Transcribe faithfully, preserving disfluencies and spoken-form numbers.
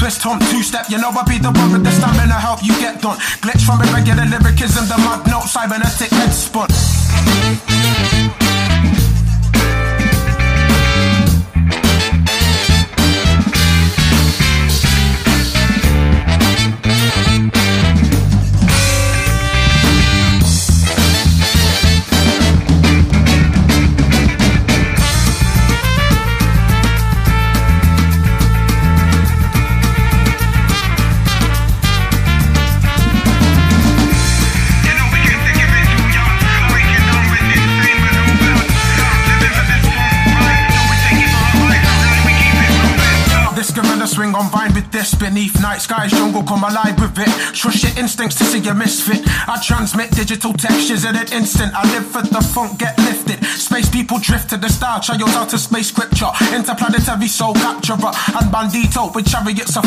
ruthless Tom two-step. You know I be the one with the stamina, help you get done. Glitch from irregular lyricism, the mud note, cybernetic head spun. Swing on vine with this beneath night skies, jungle come alive with it. Trust your instincts to see a misfit. I transmit digital textures in an instant. I live for the funk, get lifted. Space people drift to the star, trials out of space scripture. Interplanetary soul capturer and bandito with chariots of